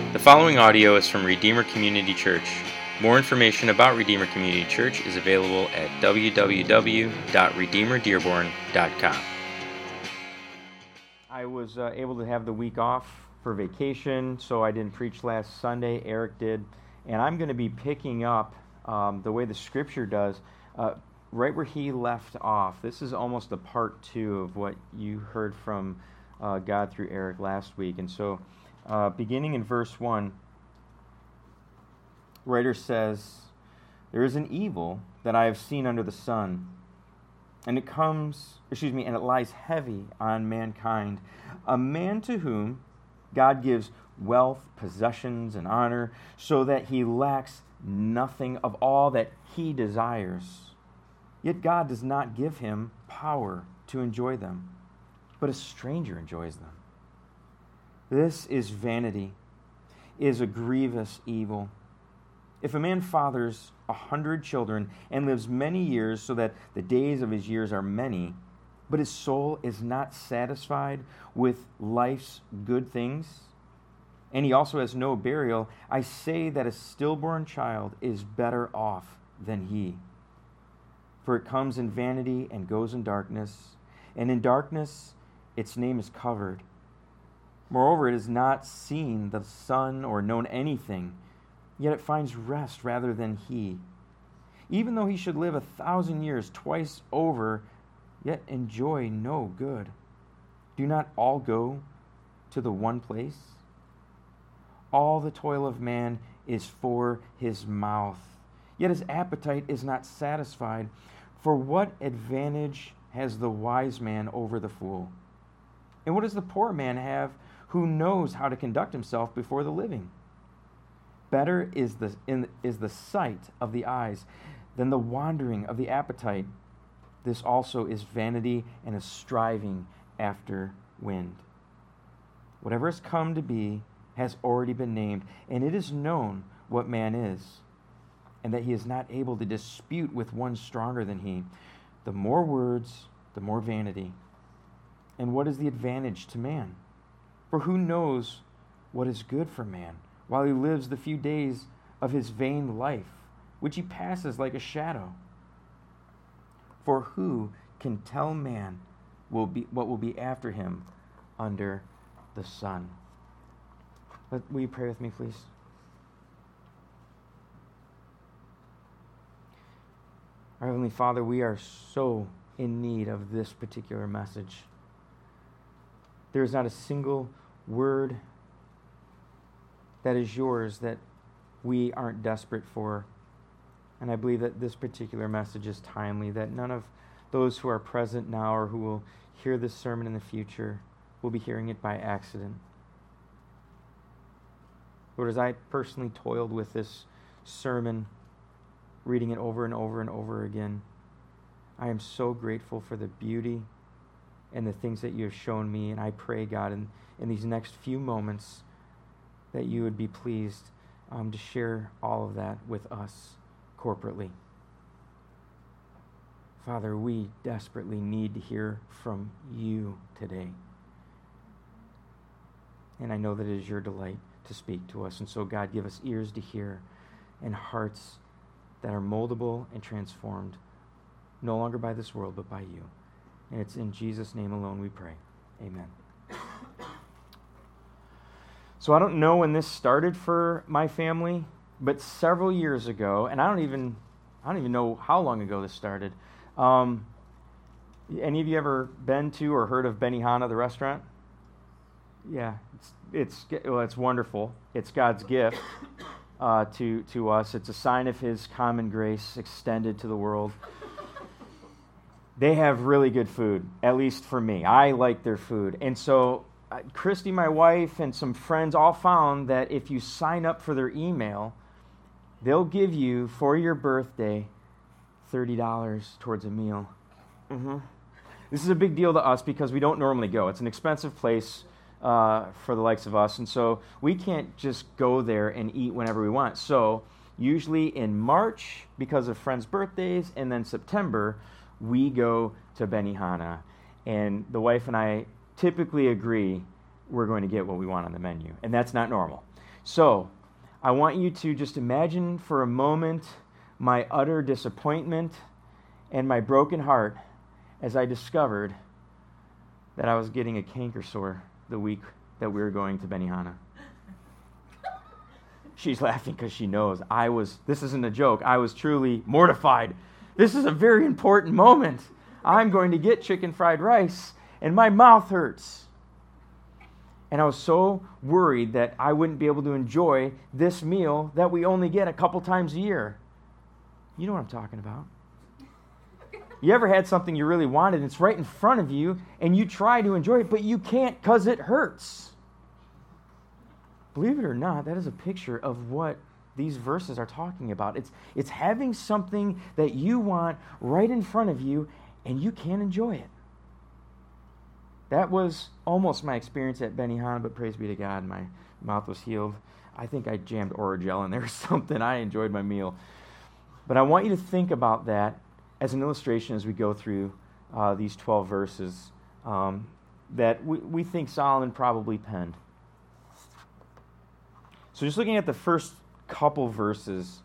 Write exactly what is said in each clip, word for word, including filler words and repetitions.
The following audio is from Redeemer Community Church. More information about Redeemer Community Church is available at w w w dot redeemer dearborn dot com. I was uh, able to have the week off for vacation, so I didn't preach last Sunday. Eric did. And I'm going to be picking up um, the way the Scripture does, uh, right where he left off. This is almost a part two of what you heard from uh, God through Eric last week. And so, uh, beginning in verse one, the writer says, "There is an evil that I have seen under the sun, and it comes, excuse me, and it lies heavy on mankind, a man to whom God gives wealth, possessions, and honor, so that he lacks nothing of all that he desires. Yet God does not give him power to enjoy them, but a stranger enjoys them. This is vanity, is a grievous evil. If a man fathers a hundred children and lives many years, so that the days of his years are many, but his soul is not satisfied with life's good things, and he also has no burial, I say that a stillborn child is better off than he. For it comes in vanity and goes in darkness, and in darkness its name is covered. Moreover, it has not seen the sun or known anything, yet it finds rest rather than he. Even though he should live a thousand years twice over, yet enjoy no good. Do not all go to the one place? All the toil of man is for his mouth, yet his appetite is not satisfied. For what advantage has the wise man over the fool? And what does the poor man have who knows how to conduct himself before the living? Better is the, in, is the sight of the eyes than the wandering of the appetite. This also is vanity and a striving after wind. Whatever has come to be has already been named, and it is known what man is, and that he is not able to dispute with one stronger than he. The more words, the more vanity. And what is the advantage to man? For who knows what is good for man, while he lives the few days of his vain life, which he passes like a shadow? For who can tell man will be what will be after him under the sun?" But will you pray with me, please? Our Heavenly Father, we are so in need of this particular message. There is not a single word that is yours that we aren't desperate for. And I believe that this particular message is timely, that none of those who are present now or who will hear this sermon in the future will be hearing it by accident. Lord, as I personally toiled with this sermon, reading it over and over and over again, I am so grateful for the beauty and the things that you have shown me. And I pray, God, in, in these next few moments, that you would be pleased um, to share all of that with us corporately. Father, we desperately need to hear from you today. And I know that it is your delight to speak to us. And so, God, give us ears to hear and hearts that are moldable and transformed, no longer by this world, but by you. And it's in Jesus' name alone we pray. Amen. So I don't know when this started for my family, but several years ago, and I don't even I don't even know how long ago this started. Um, any of you ever been to or heard of Benihana, the restaurant? Yeah, it's it's well, it's wonderful. It's God's gift uh, to to us. It's a sign of His common grace extended to the world. They have really good food, at least for me. I like their food. And so uh, Christy, my wife, and some friends all found that if you sign up for their email, they'll give you, for your birthday, thirty dollars towards a meal. Mm-hmm. This is a big deal to us because we don't normally go. It's an expensive place uh, for the likes of us. And so we can't just go there and eat whenever we want. So usually in March, because of friends' birthdays, and then September, we go to Benihana, and the wife and I typically agree we're going to get what we want on the menu, and that's not normal. So, I want you to just imagine for a moment my utter disappointment and my broken heart as I discovered that I was getting a canker sore the week that we were going to Benihana. She's laughing because she knows I was, this isn't a joke, I was truly mortified. This is a very important moment. I'm going to get chicken fried rice, and my mouth hurts. And I was so worried that I wouldn't be able to enjoy this meal that we only get a couple times a year. You know what I'm talking about. You ever had something you really wanted, and it's right in front of you, and you try to enjoy it, but you can't because it hurts? Believe it or not, that is a picture of what these verses are talking about. It's, it's having something that you want right in front of you, and you can't enjoy it. That was almost my experience at Benihana, but praise be to God, my mouth was healed. I think I jammed Orajel in there or something. I enjoyed my meal. But I want you to think about that as an illustration as we go through uh, these twelve verses um, that we, we think Solomon probably penned. So just looking at the first couple verses,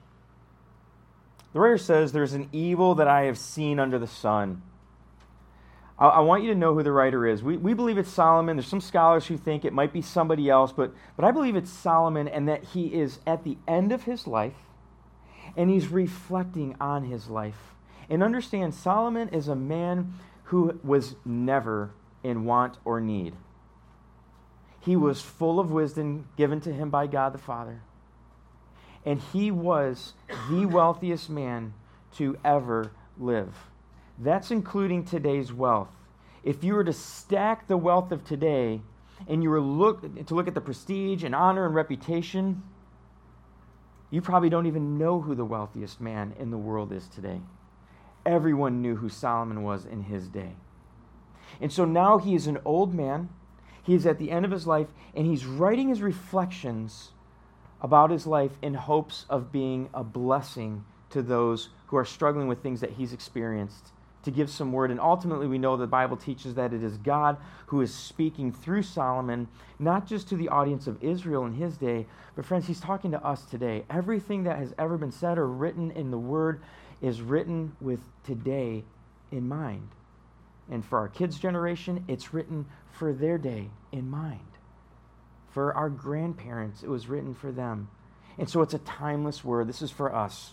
the writer says, "There's an evil that I have seen under the sun." I, I want you to know who the writer is. We, we believe it's Solomon. There's some scholars who think it might be somebody else, but, but I believe it's Solomon, and that he is at the end of his life, and he's reflecting on his life. And understand, Solomon is a man who was never in want or need. He was full of wisdom given to him by God the Father. And he was the wealthiest man to ever live. That's including today's wealth. If you were to stack the wealth of today, and you were look, to look at the prestige and honor and reputation, you probably don't even know who the wealthiest man in the world is today. Everyone knew who Solomon was in his day. And so now he is an old man. He is at the end of his life, and he's writing his reflections about his life in hopes of being a blessing to those who are struggling with things that he's experienced, to give some word. And ultimately, we know the Bible teaches that it is God who is speaking through Solomon, not just to the audience of Israel in his day, but friends, he's talking to us today. Everything that has ever been said or written in the Word is written with today in mind. And for our kids' generation, it's written for their day in mind. For our grandparents, it was written for them. And so it's a timeless word. This is for us.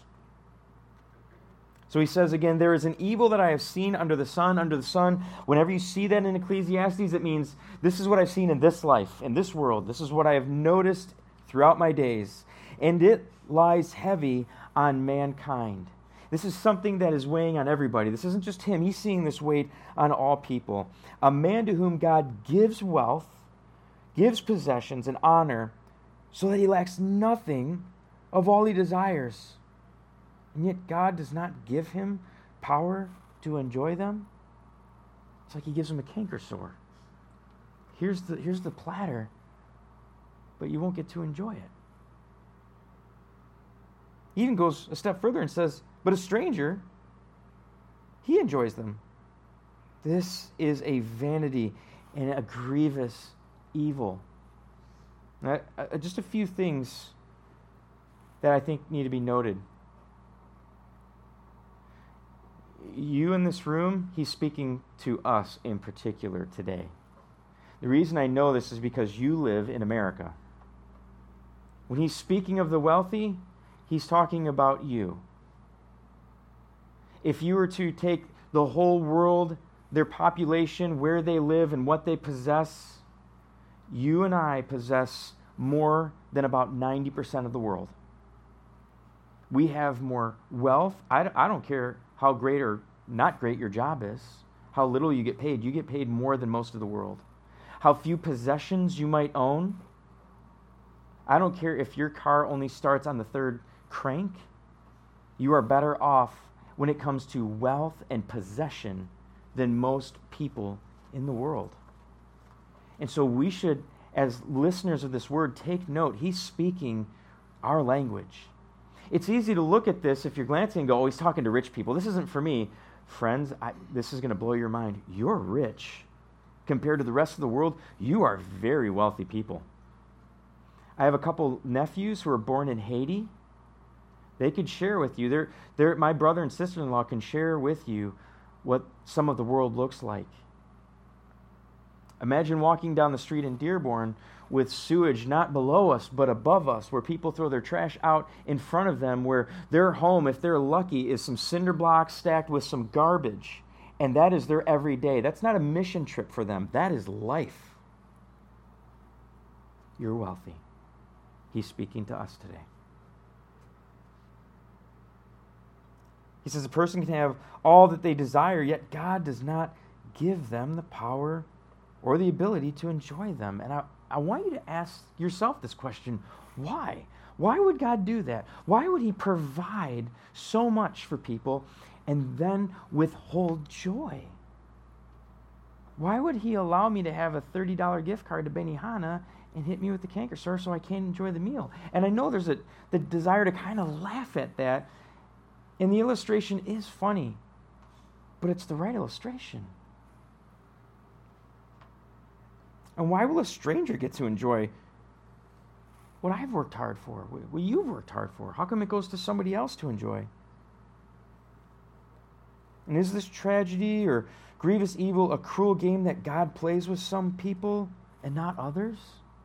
So he says again, "There is an evil that I have seen under the sun, under the sun." Whenever you see that in Ecclesiastes, it means this is what I've seen in this life, in this world. This is what I have noticed throughout my days. And it lies heavy on mankind. This is something that is weighing on everybody. This isn't just him. He's seeing this weight on all people. A man to whom God gives wealth, gives possessions and honor, so that he lacks nothing of all he desires. And yet God does not give him power to enjoy them. It's like he gives him a canker sore. Here's the, here's the platter, but you won't get to enjoy it. He even goes a step further and says, but a stranger, he enjoys them. This is a vanity and a grievous evil. Now, uh, just a few things that I think need to be noted. You in this room, he's speaking to us in particular today. The reason I know this is because you live in America. When he's speaking of the wealthy, he's talking about you. If you were to take the whole world, their population, where they live, and what they possess, you and I possess more than about ninety percent of the world. We have more wealth. I, I don't care how great or not great your job is, how little you get paid. You get paid more than most of the world. How few possessions you might own. I don't care if your car only starts on the third crank. You are better off when it comes to wealth and possession than most people in the world. And so we should, as listeners of this word, take note. He's speaking our language. It's easy to look at this if you're glancing and go, oh, he's talking to rich people. This isn't for me. Friends, I, this is going to blow your mind. You're rich. Compared to the rest of the world, you are very wealthy people. I have a couple nephews who were born in Haiti. They could share with you. They're, they're, my brother and sister-in-law can share with you what some of the world looks like. Imagine walking down the street in Dearborn with sewage not below us but above us, where people throw their trash out in front of them, where their home, if they're lucky, is some cinder blocks stacked with some garbage. And that is their everyday. That's not a mission trip for them. That is life. You're wealthy. He's speaking to us today. He says a person can have all that they desire, yet God does not give them the power or the ability to enjoy them. And I, I want you to ask yourself this question. Why? Why would God do that? Why would he provide so much for people and then withhold joy? Why would he allow me to have a thirty dollars gift card to Benihana and hit me with the canker sore so I can't enjoy the meal? And I know there's a the desire to kind of laugh at that, and the illustration is funny, but it's the right illustration. And why will a stranger get to enjoy what I've worked hard for, what you've worked hard for? How come it goes to somebody else to enjoy? And is this tragedy or grievous evil a cruel game that God plays with some people and not others?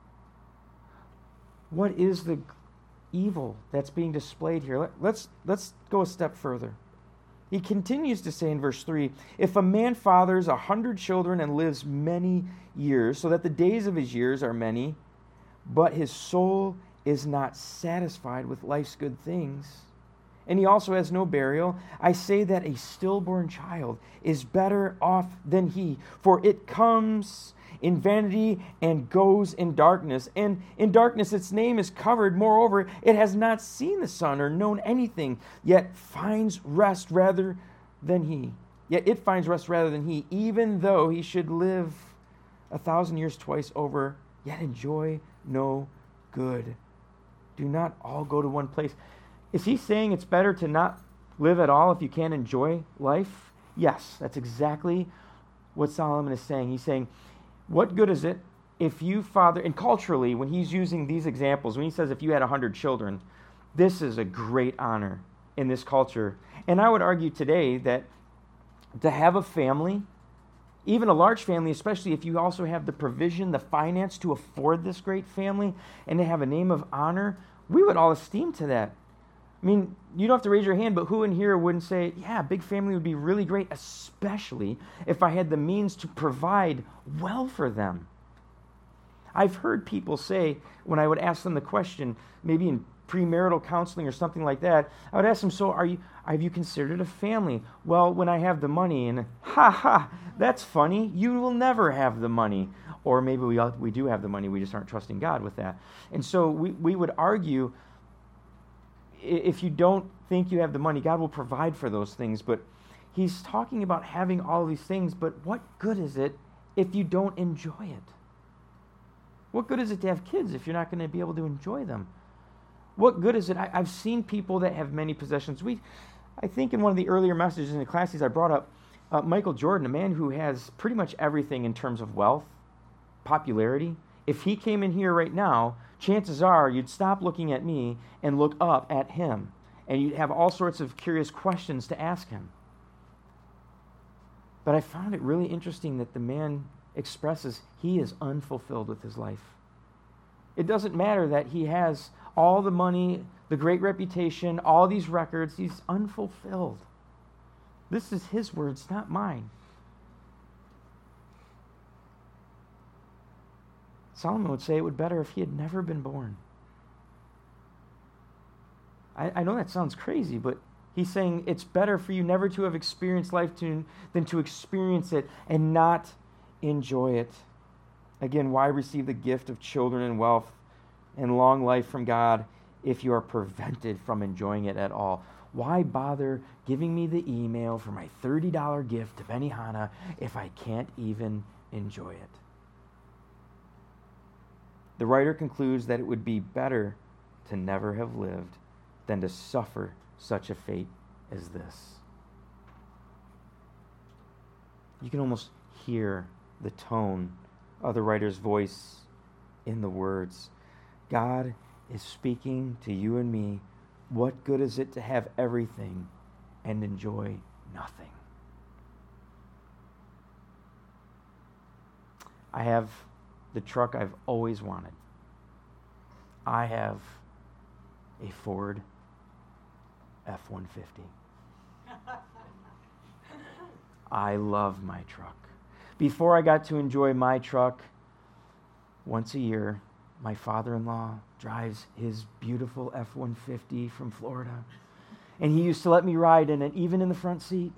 What is the evil that's being displayed here? Let, let's, let's go a step further. He continues to say in verse three, if a man fathers a hundred children and lives many years, so that the days of his years are many, but his soul is not satisfied with life's good things, and he also has no burial, I say that a stillborn child is better off than he, for it comes in vanity and goes in darkness. And in darkness its name is covered. Moreover, it has not seen the sun or known anything, yet finds rest rather than he. Yet it finds rest rather than he, even though he should live a thousand years twice over, yet enjoy no good. Do not all go to one place. Is he saying it's better to not live at all if you can't enjoy life? Yes, that's exactly what Solomon is saying. He's saying, what good is it if you father, and culturally, when he's using these examples, when he says if you had a hundred children, this is a great honor in this culture. And I would argue today that to have a family, even a large family, especially if you also have the provision, the finance to afford this great family, and to have a name of honor, we would all esteem to that. I mean, you don't have to raise your hand, but who in here wouldn't say, yeah, a big family would be really great, especially if I had the means to provide well for them? I've heard people say, when I would ask them the question, maybe in premarital counseling or something like that, I would ask them, so are you, have you considered a family? Well, when I have the money, and ha ha, that's funny, you will never have the money. Or maybe we, we do have the money, we just aren't trusting God with that. And so we, we would argue, if you don't think you have the money, God will provide for those things. But he's talking about having all these things, but what good is it if you don't enjoy it? What good is it to have kids if you're not going to be able to enjoy them? What good is it? I, I've seen people that have many possessions. We, I think in one of the earlier messages in the classes I brought up, uh, Michael Jordan, a man who has pretty much everything in terms of wealth, popularity. If he came in here right now, chances are you'd stop looking at me and look up at him, and you'd have all sorts of curious questions to ask him. But I found it really interesting that the man expresses he is unfulfilled with his life. It doesn't matter that he has all the money, the great reputation, all these records. He's unfulfilled. This is his words, not mine. Solomon would say it would be better if he had never been born. I, I know that sounds crazy, but he's saying it's better for you never to have experienced life to, than to experience it and not enjoy it. Again, why receive the gift of children and wealth and long life from God if you are prevented from enjoying it at all? Why bother giving me the email for my thirty dollars gift to Benihana if I can't even enjoy it? The writer concludes that it would be better to never have lived than to suffer such a fate as this. You can almost hear the tone of the writer's voice in the words. God is speaking to you and me. What good is it to have everything and enjoy nothing? I have the truck I've always wanted. I have a Ford F one fifty. I love my truck. Before I got to enjoy my truck, once a year, my father-in-law drives his beautiful F one fifty from Florida. And he used to let me ride in it, even in the front seat.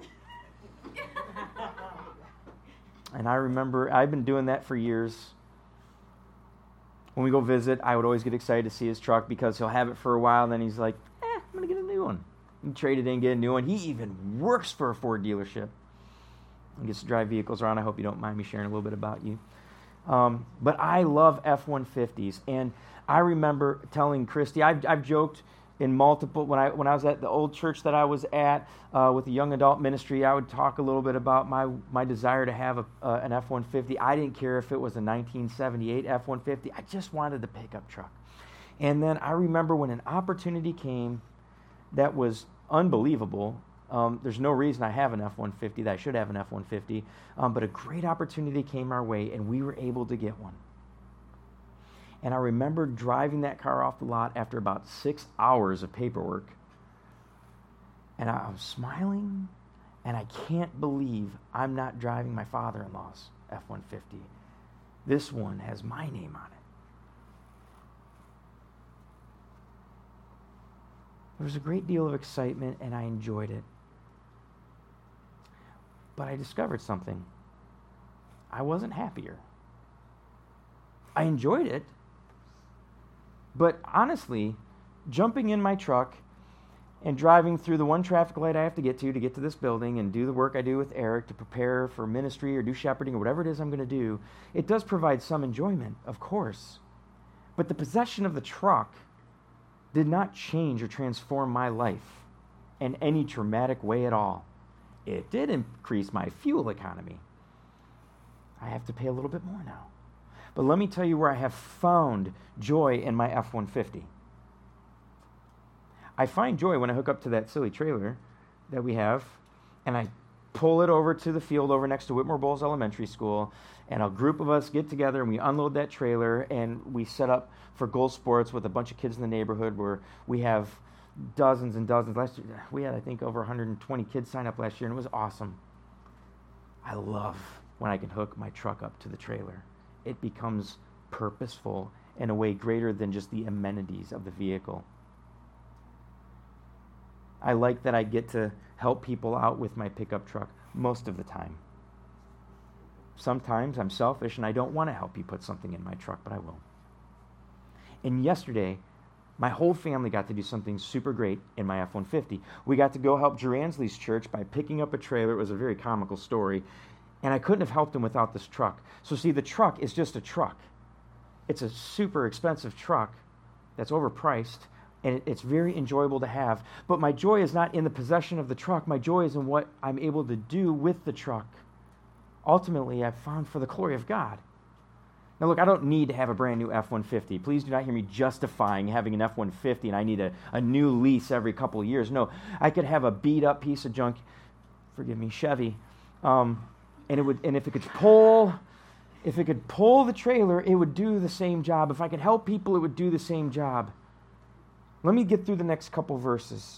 And I remember, I've been doing that for years. When we go visit, I would always get excited to see his truck because he'll have it for a while, and then he's like, eh, I'm going to get a new one. He trade it in, get a new one. He even works for a Ford dealership. He gets to drive vehicles around. I hope you don't mind me sharing a little bit about you. Um, but I love F one fifties, and I remember telling Christy, I've, I've joked in multiple, when I when I was at the old church that I was at uh, with the young adult ministry, I would talk a little bit about my, my desire to have a, uh, an F one fifty. I didn't care if it was a nineteen seventy-eight F one fifty. I just wanted the pickup truck. And then I remember when an opportunity came that was unbelievable. Um, there's no reason I have an F one fifty, that I should have an F one fifty, um, but a great opportunity came our way, and we were able to get one. And I remember driving that car off the lot after about six hours of paperwork, and I was smiling, and I can't believe I'm not driving my father-in-law's F one fifty. This one has my name on it. There was a great deal of excitement, and I enjoyed it. But I discovered something. I wasn't happier. I enjoyed it. But honestly, jumping in my truck and driving through the one traffic light I have to get to to get to this building and do the work I do with Eric to prepare for ministry or do shepherding or whatever it is I'm going to do, it does provide some enjoyment, of course. But the possession of the truck did not change or transform my life in any dramatic way at all. It did increase my fuel economy. I have to pay a little bit more now. But let me tell you where I have found joy in my F one fifty. I find joy when I hook up to that silly trailer that we have, and I pull it over to the field over next to Whitmore Bowles Elementary School, and a group of us get together and we unload that trailer, and we set up for Goal Sports with a bunch of kids in the neighborhood where we have dozens and dozens. Last year, we had, I think, over one hundred twenty kids sign up last year, and it was awesome. I love when I can hook my truck up to the trailer. It becomes purposeful in a way greater than just the amenities of the vehicle. I like that I get to help people out with my pickup truck most of the time. Sometimes I'm selfish and I don't want to help you put something in my truck, but I will. And yesterday, my whole family got to do something super great in my F one fifty. We got to go help Drew Ansley's church by picking up a trailer. It was a very comical story. And I couldn't have helped him without this truck. So see, the truck is just a truck. It's a super expensive truck that's overpriced, and it's very enjoyable to have. But my joy is not in the possession of the truck. My joy is in what I'm able to do with the truck. Ultimately, I've found for the glory of God. Now look, I don't need to have a brand new F one fifty. Please do not hear me justifying having an F one fifty and I need a, a new lease every couple of years. No, I could have a beat-up piece of junk, forgive me, Chevy, um, and it would, and if it could pull, if it could pull the trailer, it would do the same job. If I could help people, it would do the same job. Let me get through the next couple verses.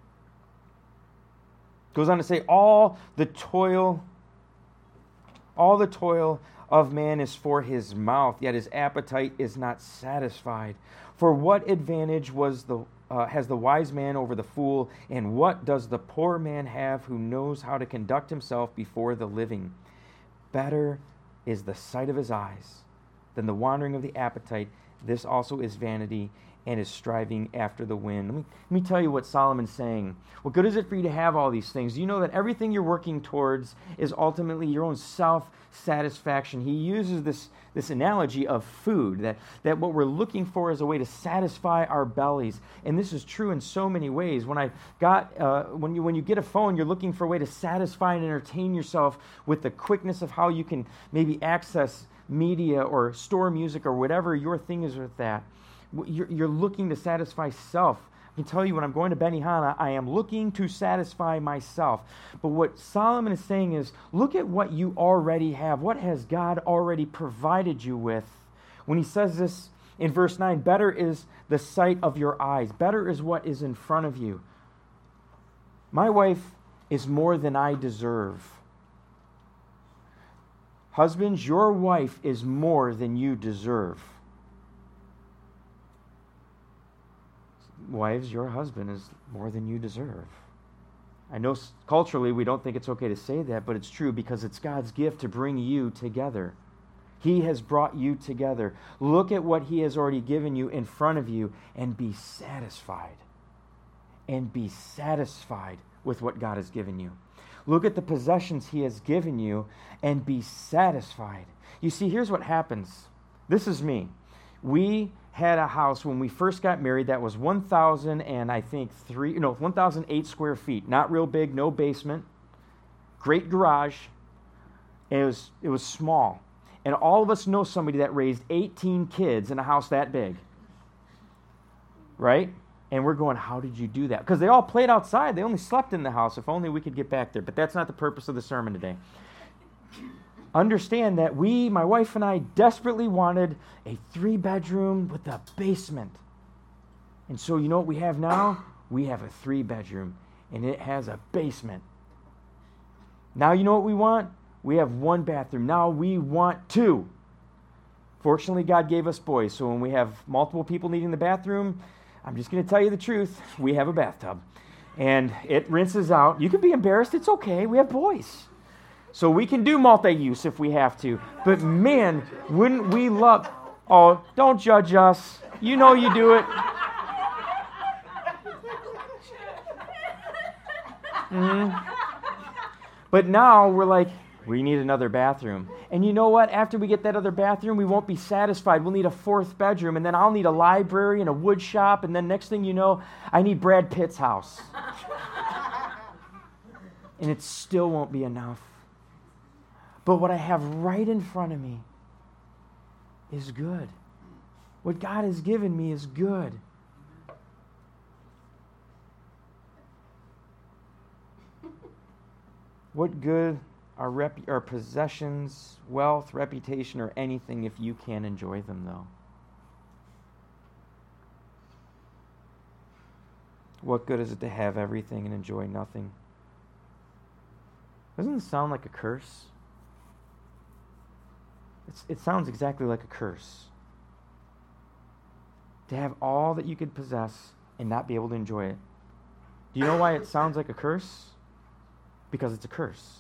It goes on to say, all the toil, all the toil of man is for his mouth, yet his appetite is not satisfied. For what advantage was the uh, has the wise man over the fool, and what does the poor man have who knows how to conduct himself before the living? Better is the sight of his eyes than the wandering of the appetite. This also is vanity and is striving after the wind. Let me, let me tell you what Solomon's saying. What good is it for you to have all these things? Do you know that everything you're working towards is ultimately your own self-satisfaction? He uses this, this analogy of food, that, that what we're looking for is a way to satisfy our bellies. And this is true in so many ways. When I got, uh, when you when you get a phone, you're looking for a way to satisfy and entertain yourself with the quickness of how you can maybe access media or store music or whatever your thing is with that. You're, you're looking to satisfy self. I can tell you when I'm going to Benihana, I am looking to satisfy myself. But what Solomon is saying is, look at what you already have. What has God already provided you with? When he says this in verse nine, better is the sight of your eyes. Better is what is in front of you. My wife is more than I deserve. Husbands, your wife is more than you deserve. Wives, your husband is more than you deserve. I know culturally we don't think it's okay to say that, but it's true because it's God's gift to bring you together. He has brought you together. Look at what he has already given you in front of you and be satisfied. And be satisfied with what God has given you. Look at the possessions he has given you and be satisfied. You see, here's what happens. This is me. We had a house when we first got married that was one thousand and I think three, no, one thousand eight square feet. Not real big, no basement. Great garage. And it was, it was small. And all of us know somebody that raised eighteen kids in a house that big. Right? And we're going, how did you do that? Because they all played outside. They only slept in the house. If only we could get back there. But that's not the purpose of the sermon today. Understand that we, my wife and I, desperately wanted a three-bedroom with a basement. And so you know what we have now? We have a three-bedroom, and it has a basement. Now you know what we want? We have one bathroom. Now we want two. Fortunately, God gave us boys, so when we have multiple people needing the bathroom, I'm just going to tell you the truth. We have a bathtub. And it rinses out. You can be embarrassed. It's okay. We have boys. So we can do multi-use if we have to. But man, wouldn't we love... Oh, don't judge us. You know you do it. Mm-hmm. But now we're like, we need another bathroom. And you know what? After we get that other bathroom, we won't be satisfied. We'll need a fourth bedroom, and then I'll need a library and a wood shop, and then next thing you know, I need Brad Pitt's house. And it still won't be enough. But what I have right in front of me is good. What God has given me is good. What good are, rep- are possessions, wealth, reputation, or anything if you can't enjoy them, though? What good is it to have everything and enjoy nothing? Doesn't it sound like a curse? It's, it sounds exactly like a curse. To have all that you could possess and not be able to enjoy it. Do you know why it sounds like a curse? Because it's a curse.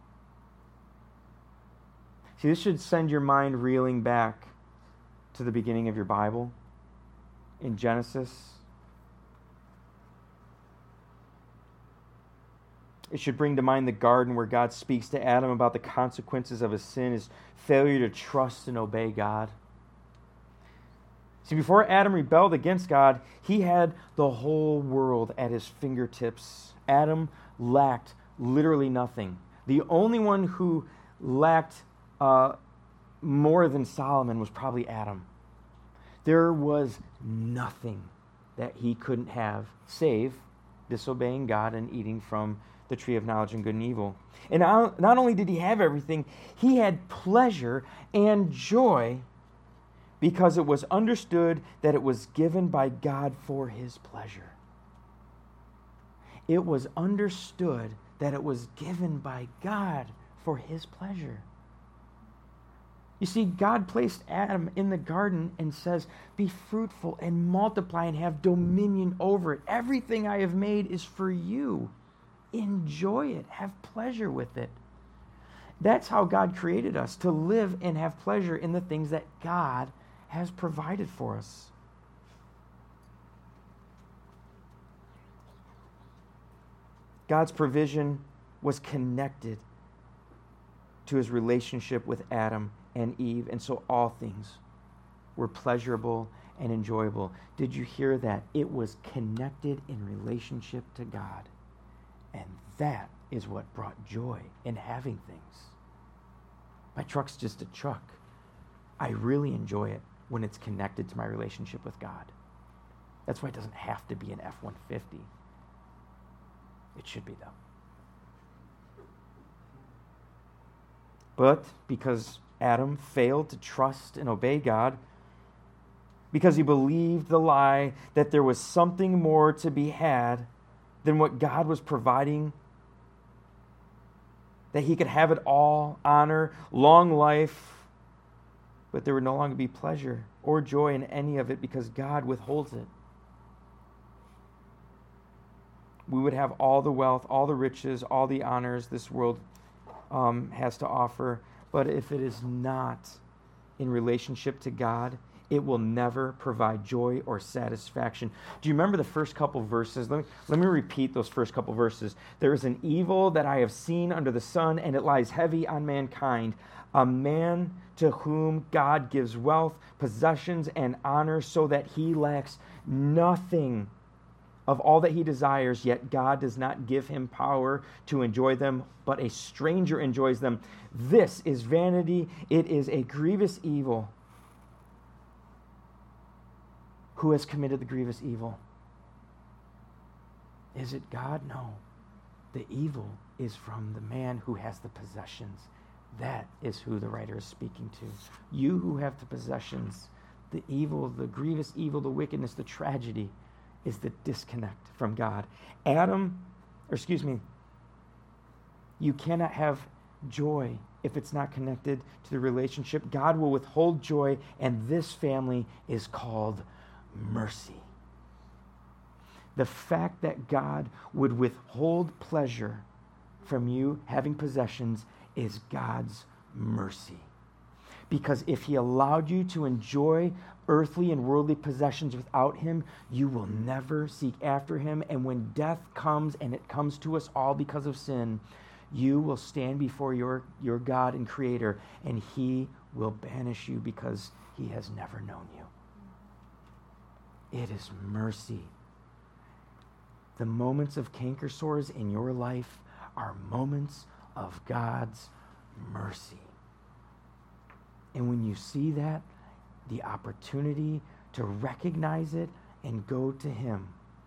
See, this should send your mind reeling back to the beginning of your Bible in Genesis. It should bring to mind the garden where God speaks to Adam about the consequences of his sin, his failure to trust and obey God. See, before Adam rebelled against God, he had the whole world at his fingertips. Adam lacked literally nothing. The only one who lacked uh, more than Solomon was probably Adam. There was nothing that he couldn't have, save disobeying God and eating from the tree of knowledge and good and evil. And not only did he have everything, he had pleasure and joy because it was understood that it was given by God for his pleasure. It was understood that it was given by God for his pleasure. You see, God placed Adam in the garden and says, be fruitful and multiply and have dominion over it. Everything I have made is for you. Enjoy it. Have pleasure with it. That's how God created us, to live and have pleasure in the things that God has provided for us. God's provision was connected to his relationship with Adam and Eve, and so all things were pleasurable and enjoyable. Did you hear that? It was connected in relationship to God. And that is what brought joy in having things. My truck's just a truck. I really enjoy it. when it's connected to my relationship with God. That's why it doesn't have to be an F one fifty. It should be, though. But because Adam failed to trust and obey God, because he believed the lie that there was something more to be had than what God was providing, that he could have it all, honor, long life, but there would no longer be pleasure or joy in any of it because God withholds it. We would have all the wealth, all the riches, all the honors this world um, has to offer, but if it is not in relationship to God, it will never provide joy or satisfaction. Do you remember the first couple verses? Let me, let me repeat those first couple verses. There is an evil that I have seen under the sun, and it lies heavy on mankind, a man to whom God gives wealth, possessions, and honor, so that he lacks nothing of all that he desires, yet God does not give him power to enjoy them, but a stranger enjoys them. This is vanity. It is a grievous evil. Who has committed the grievous evil? Is it God? No. The evil is from the man who has the possessions. That is who the writer is speaking to. You who have the possessions, the evil, the grievous evil, the wickedness, the tragedy is the disconnect from God. Adam, or excuse me, you cannot have joy if it's not connected to the relationship. God will withhold joy, and this family is called mercy. The fact that God would withhold pleasure from you having possessions is God's mercy. Because if he allowed you to enjoy earthly and worldly possessions without him, you will never seek after him. And when death comes, and it comes to us all because of sin, you will stand before your, your God and Creator, and he will banish you because he has never known you. It is mercy. The moments of canker sores in your life are moments of God's mercy. And when you see that, the opportunity to recognize it and go to him,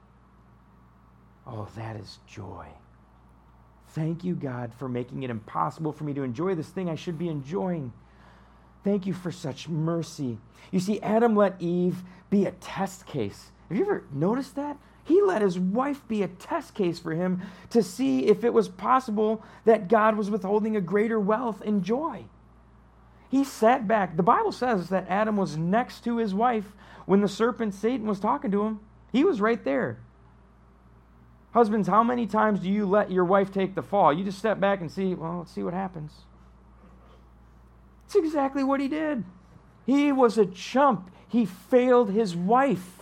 oh, that is joy. Thank you, God, for making it impossible for me to enjoy this thing I should be enjoying. Thank you for such mercy. You see, Adam let Eve be a test case. Have you ever noticed that? He let his wife be a test case for him to see if it was possible that God was withholding a greater wealth and joy. He sat back. The Bible says that Adam was next to his wife when the serpent, Satan, was talking to him. He was right there. Husbands, how many times do you let your wife take the fall? You just step back and see, well, let's see what happens. It's exactly what he did. He was a chump. He failed his wife.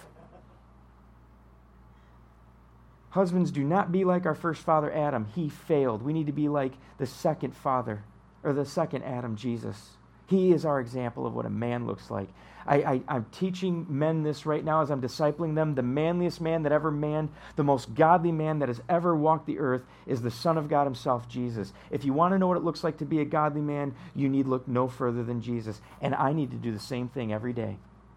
Husbands, do not be like our first father, Adam. He failed. We need to be like the second father, or the second Adam, Jesus. He is our example of what a man looks like. I, I, I'm teaching men this right now as I'm discipling them. The manliest man that ever manned, the most godly man that has ever walked the earth is the Son of God himself, Jesus. If you want to know what it looks like to be a godly man, you need look no further than Jesus. And I need to do the same thing every day.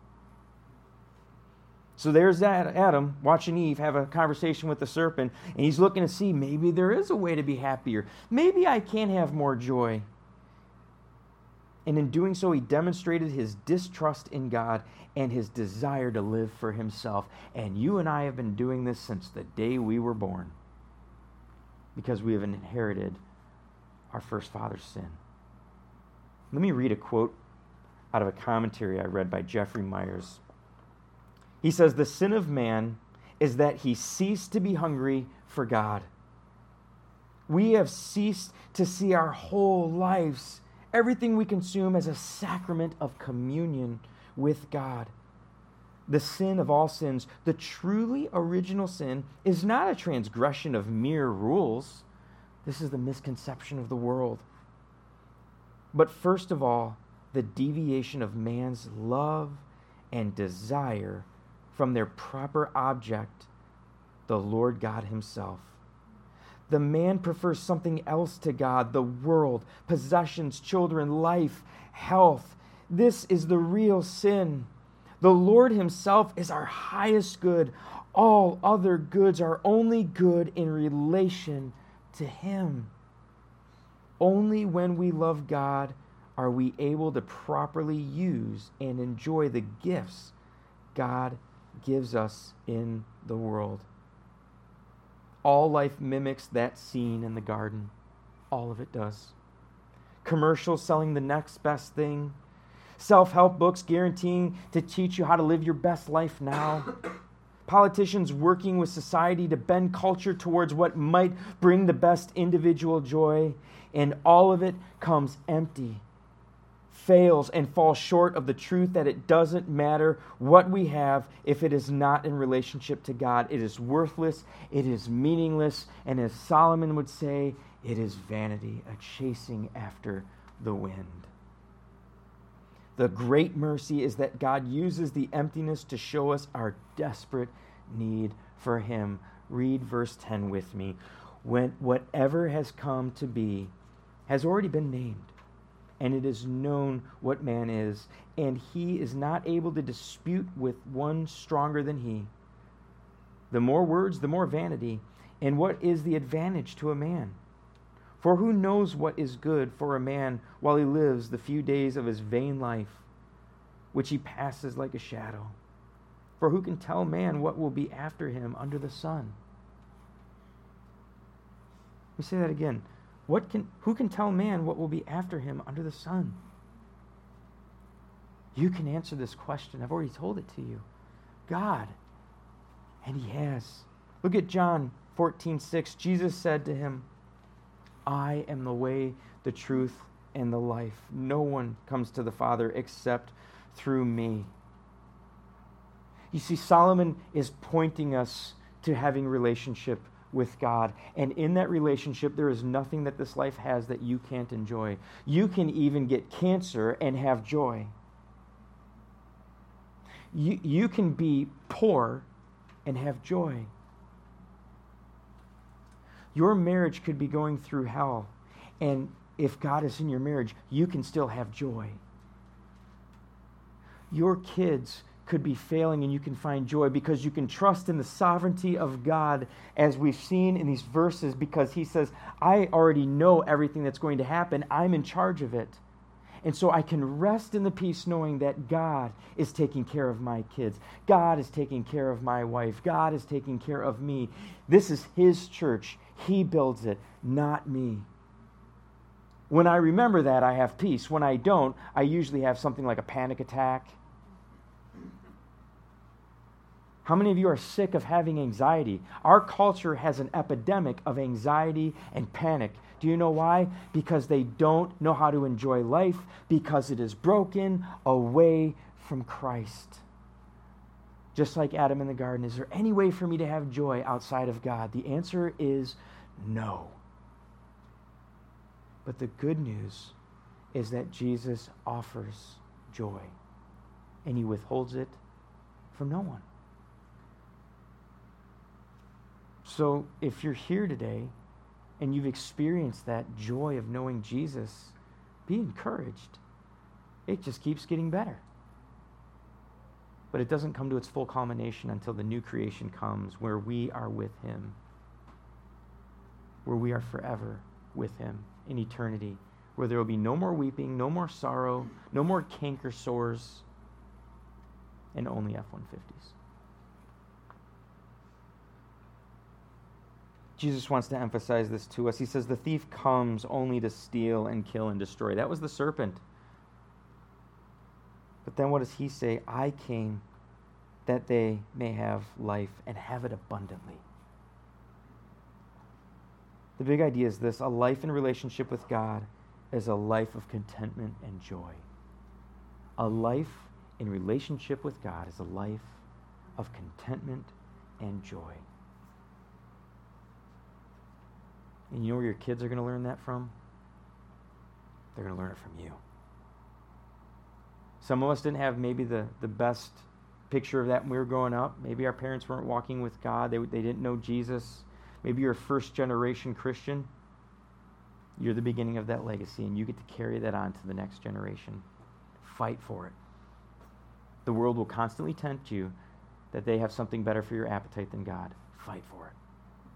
So there's that Adam watching Eve have a conversation with the serpent, and he's looking to see maybe there is a way to be happier. Maybe I can have more joy. And in doing so, he demonstrated his distrust in God and his desire to live for himself. And you and I have been doing this since the day we were born, because we have inherited our first father's sin. Let me read a quote out of a commentary I read by Jeffrey Myers. He says, "The sin of man is that he ceased to be hungry for God. We have ceased to see our whole lives, everything we consume, as a sacrament of communion with God. The sin of all sins, the truly original sin, is not a transgression of mere rules. This is the misconception of the world. But first of all, the deviation of man's love and desire from their proper object, the Lord God himself. The man prefers something else to God, the world, possessions, children, life, health, This is the real sin. The Lord himself is our highest good. All other goods are only good in relation to him. Only when we love God are we able to properly use and enjoy the gifts God gives us in the world. All life mimics that scene in the garden. All of it does. Commercials selling the next best thing. Self-help books guaranteeing to teach you how to live your best life now. Politicians working with society to bend culture towards what might bring the best individual joy. And all of it comes empty, fails, and falls short of the truth that it doesn't matter what we have if it is not in relationship to God. It is worthless, it is meaningless, and as Solomon would say, it is vanity, a chasing after the wind. The great mercy is that God uses the emptiness to show us our desperate need for him. Read verse ten with me. When whatever has come to be has already been named, and it is known what man is, and he is not able to dispute with one stronger than he. The more words, the more vanity. And what is the advantage to a man? For who knows what is good for a man while he lives the few days of his vain life, which he passes like a shadow? For who can tell man what will be after him under the sun? Let me say that again. What can, who can tell man what will be after him under the sun? You can answer this question. I've already told it to you. God. And he has. Look at John fourteen six. Jesus said to him, I am the way, the truth, and the life. No one comes to the Father except through me. You see, Solomon is pointing us to having relationship with God. And in that relationship, there is nothing that this life has that you can't enjoy. You can even get cancer and have joy. You, you can be poor and have joy. Your marriage could be going through hell, and if God is in your marriage, you can still have joy. Your kids could be failing, and you can find joy because you can trust in the sovereignty of God, as we've seen in these verses, because he says, I already know everything that's going to happen. I'm in charge of it. And so I can rest in the peace knowing that God is taking care of my kids. God is taking care of my wife. God is taking care of me. This is his church. He builds it, not me. When I remember that, I have peace. When I don't, I usually have something like a panic attack. How many of you are sick of having anxiety? Our culture has an epidemic of anxiety and panic. Do you know why? Because they don't know how to enjoy life, because it is broken away from Christ. Just like Adam in the garden, is there any way for me to have joy outside of God? The answer is no. But the good news is that Jesus offers joy, and he withholds it from no one. So if you're here today and you've experienced that joy of knowing Jesus, be encouraged. It just keeps getting better. But it doesn't come to its full culmination until the new creation comes, where we are with him, where we are forever with him in eternity, where there will be no more weeping, no more sorrow, no more canker sores, and only F one fifties. Jesus wants to emphasize this to us. He says, the thief comes only to steal and kill and destroy. That was the serpent. But then what does he say? I came that they may have life and have it abundantly. The big idea is this: a life in relationship with God is a life of contentment and joy. A life in relationship with God is a life of contentment and joy. And you know where your kids are going to learn that from? They're going to learn it from you. Some of us didn't have maybe the, the best picture of that when we were growing up. Maybe our parents weren't walking with God. They, they didn't know Jesus. Maybe you're a first-generation Christian. You're the beginning of that legacy, and you get to carry that on to the next generation. fight for it. The world will constantly tempt you that they have something better for your appetite than God. Fight for it.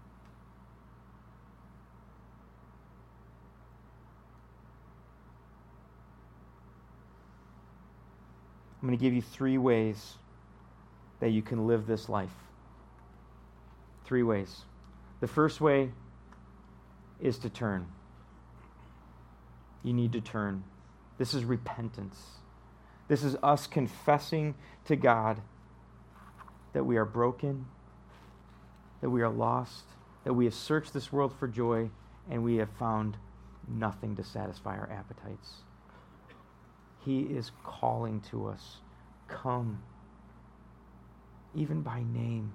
I'm going to give you three ways that you can live this life. Three ways. The first way is to turn. You need to turn. This is repentance. This is us confessing to God that we are broken, that we are lost, that we have searched this world for joy, and we have found nothing to satisfy our appetites. He is calling to us, come, even by name.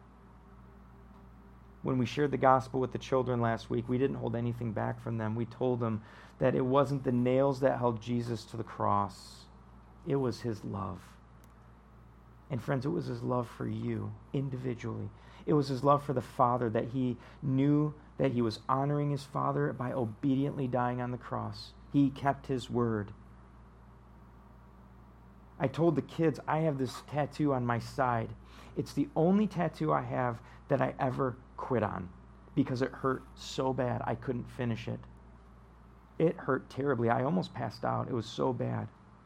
When we shared the gospel with the children last week, we didn't hold anything back from them. We told them that it wasn't the nails that held Jesus to the cross. It was his love. And friends, it was his love for you individually. It was his love for the Father, that he knew that he was honoring his Father by obediently dying on the cross. He kept his word. I told the kids, I have this tattoo on my side. It's the only tattoo I have that I ever quit on because it hurt so bad I couldn't finish it. It hurt terribly. I almost passed out. It was so bad.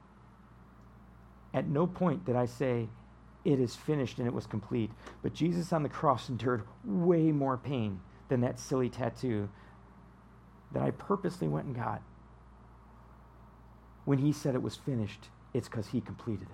At no point did I say, it is finished and it was complete. But Jesus on the cross endured way more pain than that silly tattoo that I purposely went and got. When he said it was finished, it's because he completed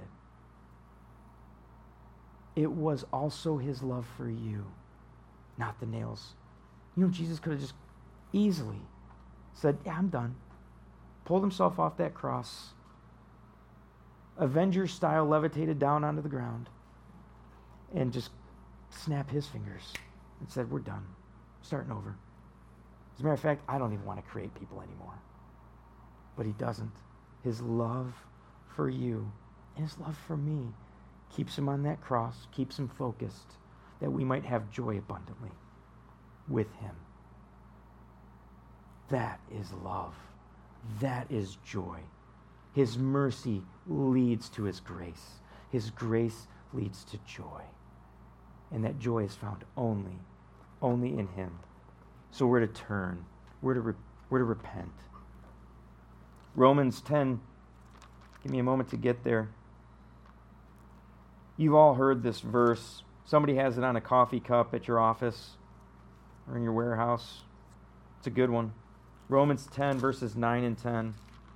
it. It was also his love for you, not the nails. You know, Jesus could have just easily said, yeah, I'm done. Pulled himself off that cross. Avengers style levitated down onto the ground and just snapped his fingers and said, we're done. Starting over. As a matter of fact, I don't even want to create people anymore. But he doesn't. His love for you and his love for me keeps him on that cross, keeps him focused, that we might have joy abundantly with him. That is love. That is joy. His mercy leads to his grace. His grace leads to joy. And that joy is found only, only in him. So we're to turn. We're to, re- we're to repent. Romans ten, give me a moment to get there. You've all heard this verse. Somebody has it on a coffee cup at your office or in your warehouse. It's a good one. Romans ten, verses nine and ten.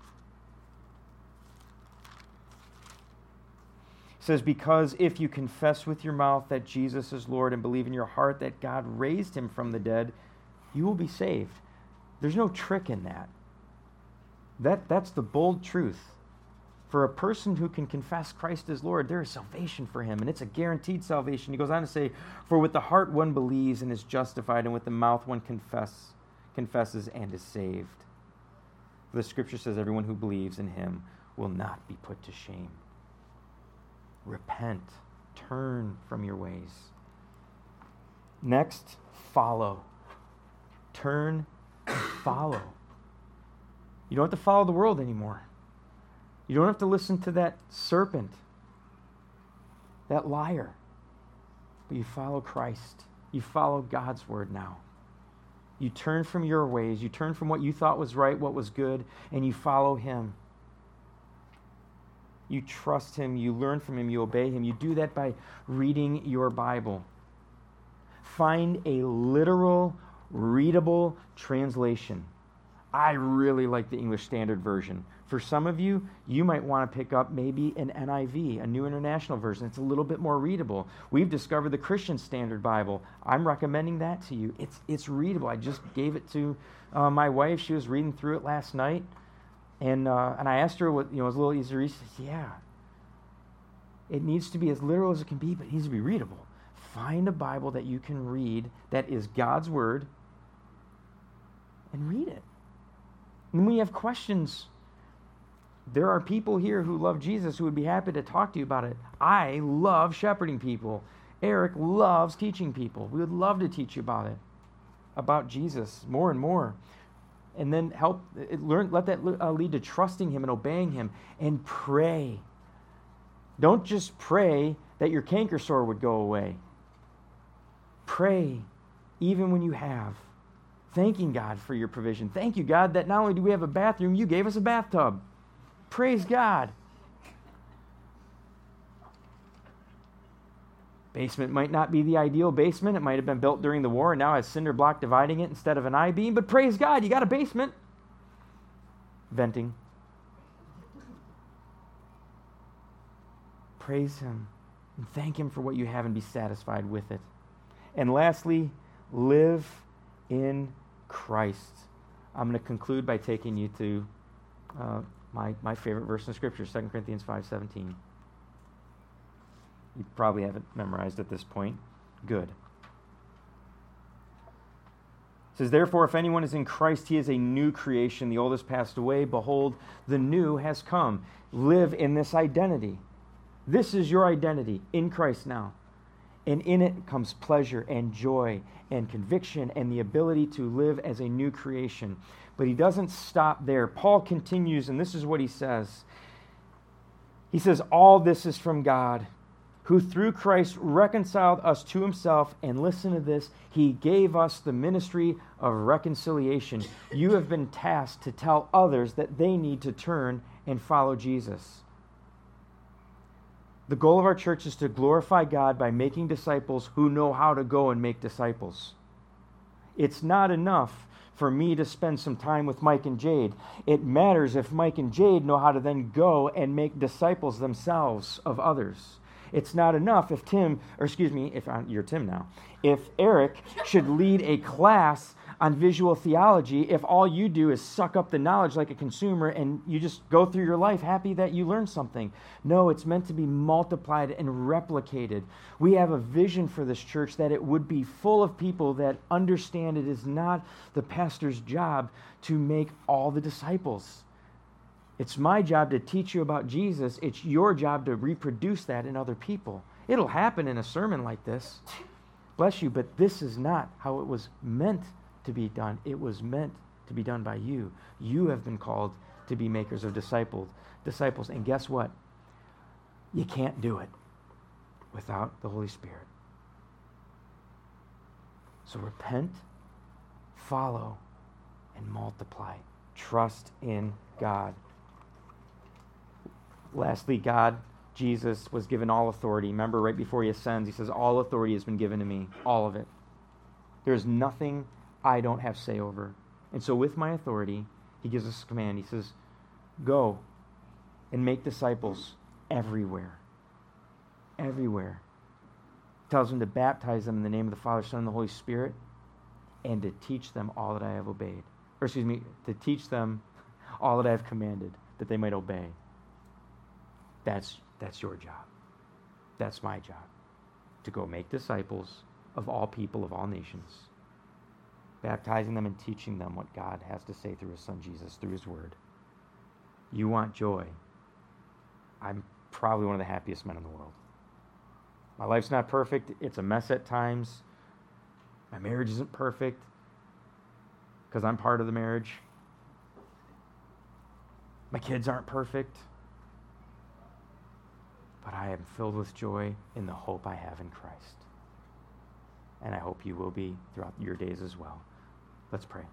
It says, because if you confess with your mouth that Jesus is Lord and believe in your heart that God raised him from the dead, you will be saved. There's no trick in that. That that's the bold truth. For a person who can confess Christ as Lord, there is salvation for him, and it's a guaranteed salvation. He goes on to say, for with the heart one believes and is justified, and with the mouth one confess, confesses and is saved. For the scripture says, everyone who believes in him will not be put to shame. Repent. Turn from your ways. Next, follow. Turn and follow. You don't have to follow the world anymore. You don't have to listen to that serpent, that liar. But you follow Christ. You follow God's word now. You turn from your ways. You turn from what you thought was right, what was good, and you follow him. You trust him. You learn from him. You obey him. You do that by reading your Bible. Find a literal, readable translation. I really like the English Standard Version. For some of you, you might want to pick up maybe an N I V, a New International Version. It's a little bit more readable. We've discovered the Christian Standard Bible. I'm recommending that to you. It's it's readable. I just gave it to uh, my wife. She was reading through it last night, and uh, and I asked her what you know was a little easier. She said, "Yeah, it needs to be as literal as it can be, but it needs to be readable. Find a Bible that you can read that is God's Word, and read it. And when you have questions, there are people here who love Jesus who would be happy to talk to you about it. I love shepherding people. Eric loves teaching people. We would love to teach you about it, about Jesus more and more. and then help it learn. Let that uh, lead to trusting him and obeying him. And pray. Don't just pray that your canker sore would go away. Pray even when you have. Thanking God for your provision. Thank you, God, that not only do we have a bathroom, you gave us a bathtub. Praise God. Basement might not be the ideal basement. It might have been built during the war and now has cinder block dividing it instead of an I-beam. But praise God, you got a basement. Venting. Praise him and thank him for what you have and be satisfied with it. And lastly, live in Christ. I'm going to conclude by taking you to uh, my, my favorite verse in Scripture, Second Corinthians five seventeen. You probably haven't memorized at this point. Good. It says, therefore, if anyone is in Christ, he is a new creation. The old has passed away. Behold, the new has come. Live in this identity. This is your identity in Christ now. And in it comes pleasure and joy and conviction and the ability to live as a new creation. But he doesn't stop there. Paul continues, and this is what he says. He says, all this is from God, who through Christ reconciled us to himself, and listen to this, he gave us the ministry of reconciliation. You have been tasked to tell others that they need to turn and follow Jesus. The goal of our church is to glorify God by making disciples who know how to go and make disciples. It's not enough for me to spend some time with Mike and Jade. It matters if Mike and Jade know how to then go and make disciples themselves of others. It's not enough if Tim, or excuse me, if I'm, you're Tim now, if Eric should lead a class on visual theology if all you do is suck up the knowledge like a consumer and you just go through your life happy that you learned something. No, it's meant to be multiplied and replicated. We have a vision for this church that it would be full of people that understand it is not the pastor's job to make all the disciples. It's my job to teach you about Jesus. It's your job to reproduce that in other people. It'll happen in a sermon like this. Bless you, but this is not how it was meant to be done. It was meant to be done by you. You have been called to be makers of disciples. Disciples, and guess what? You can't do it without the Holy Spirit. So repent, follow, and multiply. Trust in God. Lastly, God, Jesus, was given all authority. Remember, right before he ascends, he says, all authority has been given to me, all of it. There's nothing I don't have say over. And so with my authority, he gives us a command. He says, go and make disciples everywhere. Everywhere. He tells them to baptize them in the name of the Father, Son, and the Holy Spirit, and to teach them all that I have obeyed. Or excuse me, to teach them all that I have commanded, that they might obey. That's, that's your job. That's my job. To go make disciples of all people, of all nations, baptizing them and teaching them what God has to say through his Son Jesus, through his word. You want joy. I'm probably one of the happiest men in the world. My life's not perfect. It's a mess at times. My marriage isn't perfect because I'm part of the marriage. My kids aren't perfect. But I am filled with joy in the hope I have in Christ. And I hope you will be throughout your days as well. Let's pray.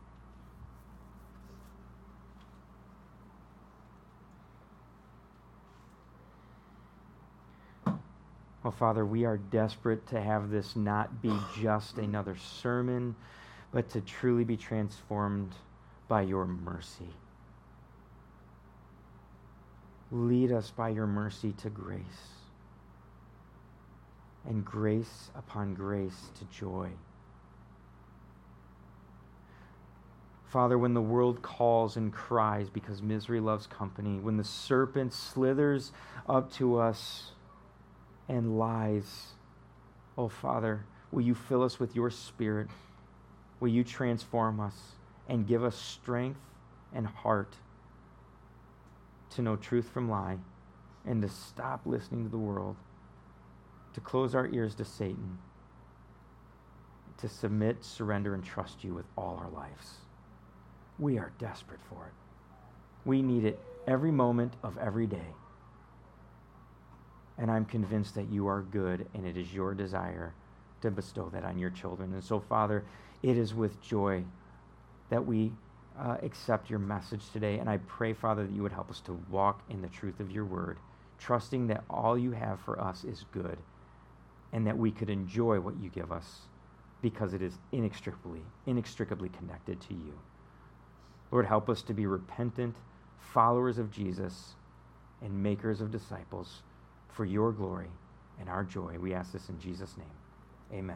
Oh, Father, we are desperate to have this not be just another sermon, but to truly be transformed by your mercy. Lead us by your mercy to grace, and grace upon grace to joy. Father, when the world calls and cries because misery loves company, when the serpent slithers up to us and lies, oh Father, will you fill us with your Spirit? Will you transform us and give us strength and heart to know truth from lie, and to stop listening to the world, to close our ears to Satan, to submit, surrender, and trust you with all our lives. We are desperate for it. We need it every moment of every day. And I'm convinced that you are good, and it is your desire to bestow that on your children. And so, Father, it is with joy that we uh, accept your message today. And I pray, Father, that you would help us to walk in the truth of your word, trusting that all you have for us is good, and that we could enjoy what you give us because it is inextricably, inextricably connected to you. Lord, help us to be repentant followers of Jesus and makers of disciples for your glory and our joy. We ask this in Jesus' name. Amen.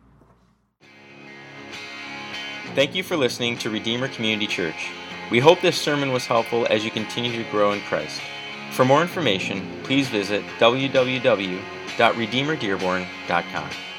Thank you for listening to Redeemer Community Church. We hope this sermon was helpful as you continue to grow in Christ. For more information, please visit w w w dot redeemer dearborn dot com.